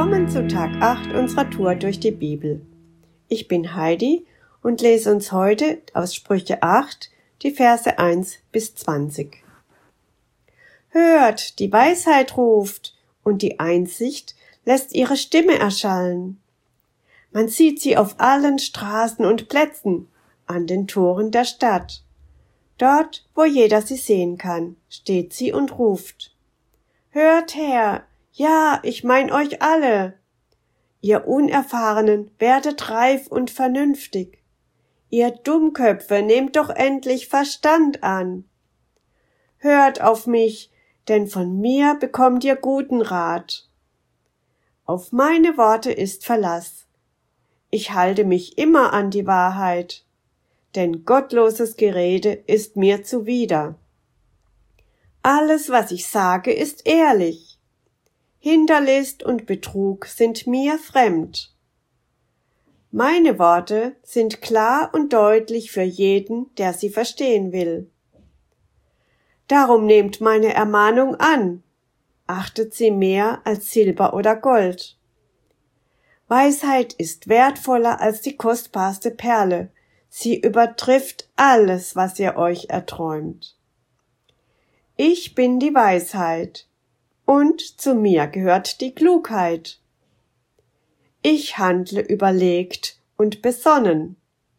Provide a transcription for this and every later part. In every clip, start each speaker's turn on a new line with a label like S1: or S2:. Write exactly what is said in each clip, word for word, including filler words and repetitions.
S1: Willkommen zu Tag acht unserer Tour durch die Bibel. Ich bin Heidi und lese uns heute aus Sprüche acht die Verse eins bis zwanzig. Hört, die Weisheit ruft, und die Einsicht lässt ihre Stimme erschallen. Man sieht sie auf allen Straßen und Plätzen, an den Toren der Stadt. Dort, wo jeder sie sehen kann, steht sie und ruft. Hört her, ja, ich mein euch alle. Ihr Unerfahrenen, werdet reif und vernünftig. Ihr Dummköpfe, nehmt doch endlich Verstand an. Hört auf mich, denn von mir bekommt ihr guten Rat. Auf meine Worte ist Verlass. Ich halte mich immer an die Wahrheit, denn gottloses Gerede ist mir zuwider. Alles, was ich sage, ist ehrlich. Hinterlist und Betrug sind mir fremd. Meine Worte sind klar und deutlich für jeden, der sie verstehen will. Darum nehmt meine Ermahnung an, achtet sie mehr als Silber oder Gold. Weisheit ist wertvoller als die kostbarste Perle, sie übertrifft alles, was ihr euch erträumt. Ich bin die Weisheit, und zu mir gehört die Klugheit. Ich handle überlegt und besonnen.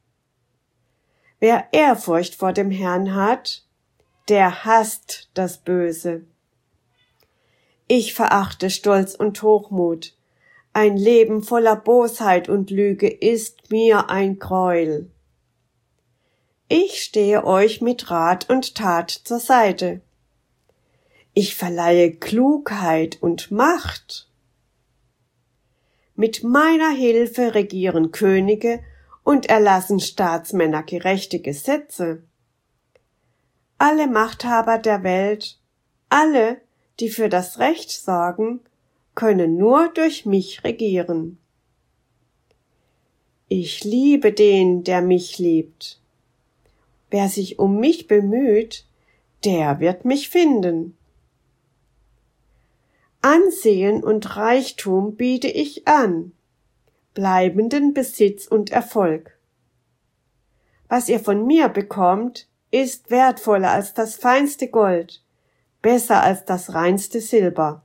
S1: Wer Ehrfurcht vor dem Herrn hat, der hasst das Böse. Ich verachte Stolz und Hochmut. Ein Leben voller Bosheit und Lüge ist mir ein Gräuel. Ich stehe euch mit Rat und Tat zur Seite. Ich verleihe Klugheit und Macht. Mit meiner Hilfe regieren Könige und erlassen Staatsmänner gerechte Gesetze. Alle Machthaber der Welt, alle, die für das Recht sorgen, können nur durch mich regieren. Ich liebe den, der mich liebt. Wer sich um mich bemüht, der wird mich finden. Ansehen und Reichtum biete ich an, bleibenden Besitz und Erfolg. Was ihr von mir bekommt, ist wertvoller als das feinste Gold, besser als das reinste Silber.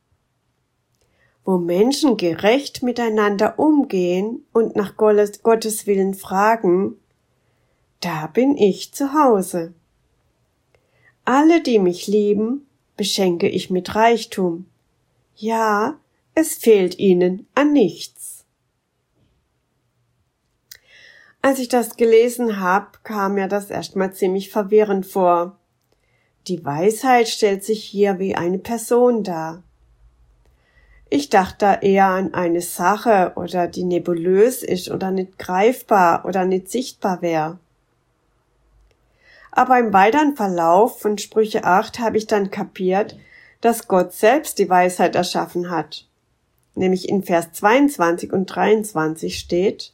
S1: Wo Menschen gerecht miteinander umgehen und nach Gottes Willen fragen, da bin ich zu Hause. Alle, die mich lieben, beschenke ich mit Reichtum. Ja, es fehlt ihnen an nichts. Als ich das gelesen habe, kam mir das erstmal ziemlich verwirrend vor. Die Weisheit stellt sich hier wie eine Person dar. Ich dachte da eher an eine Sache oder die nebulös ist oder nicht greifbar oder nicht sichtbar wäre. Aber im weiteren Verlauf von Sprüche acht habe ich dann kapiert, dass Gott selbst die Weisheit erschaffen hat. Nämlich in Vers zweiundzwanzig und dreiundzwanzig steht: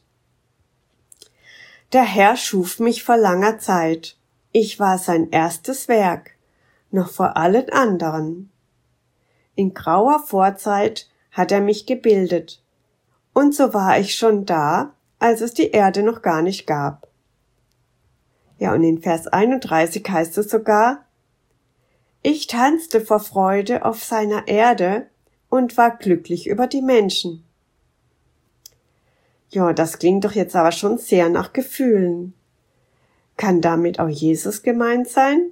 S1: Der Herr schuf mich vor langer Zeit. Ich war sein erstes Werk, noch vor allen anderen. In grauer Vorzeit hat er mich gebildet. Und so war ich schon da, als es die Erde noch gar nicht gab. Ja, und in Vers einunddreißig heißt es sogar: Ich tanzte vor Freude auf seiner Erde und war glücklich über die Menschen. Ja, das klingt doch jetzt aber schon sehr nach Gefühlen. Kann damit auch Jesus gemeint sein?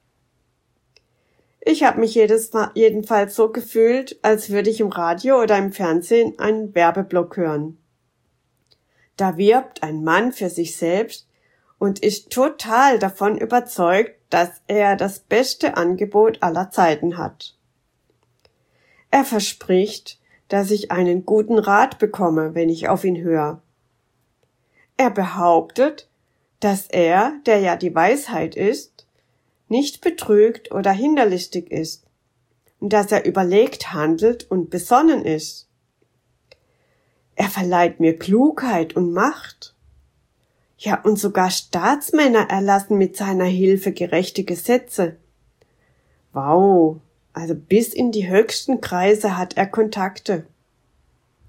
S1: Ich habe mich jedes Mal, jedenfalls so gefühlt, als würde ich im Radio oder im Fernsehen einen Werbeblock hören. Da wirbt ein Mann für sich selbst und ist total davon überzeugt, dass er das beste Angebot aller Zeiten hat. Er verspricht, dass ich einen guten Rat bekomme, wenn ich auf ihn höre. Er behauptet, dass er, der ja die Weisheit ist, nicht betrügt oder hinterlistig ist und dass er überlegt handelt und besonnen ist. Er verleiht mir Klugheit und Macht. Ja, und sogar Staatsmänner erlassen mit seiner Hilfe gerechte Gesetze. Wow, also bis in die höchsten Kreise hat er Kontakte.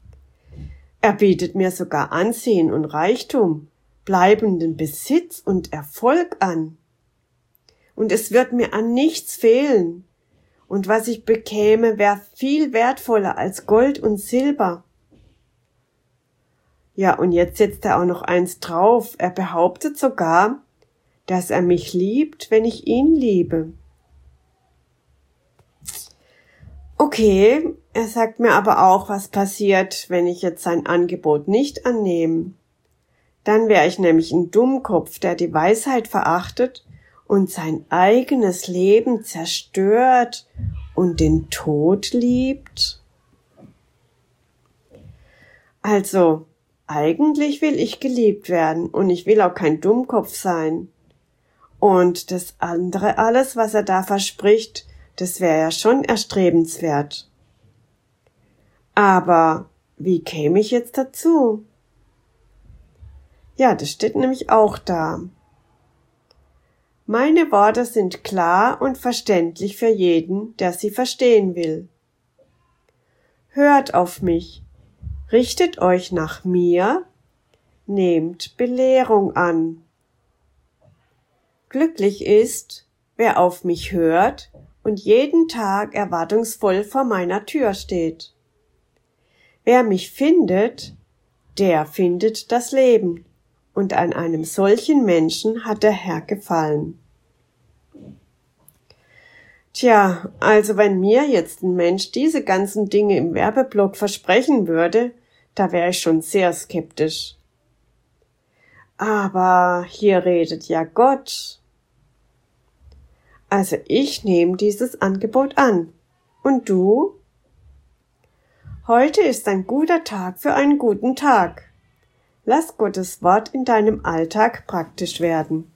S1: Er bietet mir sogar Ansehen und Reichtum, bleibenden Besitz und Erfolg an. Und es wird mir an nichts fehlen. Und was ich bekäme, wäre viel wertvoller als Gold und Silber. Ja, und jetzt setzt er auch noch eins drauf. Er behauptet sogar, dass er mich liebt, wenn ich ihn liebe. Okay, er sagt mir aber auch, was passiert, wenn ich jetzt sein Angebot nicht annehme. Dann wäre ich nämlich ein Dummkopf, der die Weisheit verachtet und sein eigenes Leben zerstört und den Tod liebt. Also, eigentlich will ich geliebt werden und ich will auch kein Dummkopf sein. Und das andere alles, was er da verspricht, das wäre ja schon erstrebenswert. Aber wie käme ich jetzt dazu? Ja, das steht nämlich auch da. Meine Worte sind klar und verständlich für jeden, der sie verstehen will. Hört auf mich, richtet euch nach mir, nehmt Belehrung an. Glücklich ist, wer auf mich hört und jeden Tag erwartungsvoll vor meiner Tür steht. Wer mich findet, der findet das Leben, und an einem solchen Menschen hat der Herr gefallen. Tja, also wenn mir jetzt ein Mensch diese ganzen Dinge im Werbeblock versprechen würde, da wäre ich schon sehr skeptisch. Aber hier redet ja Gott. Also ich nehme dieses Angebot an. Und du? Heute ist ein guter Tag für einen guten Tag. Lass Gottes Wort in deinem Alltag praktisch werden.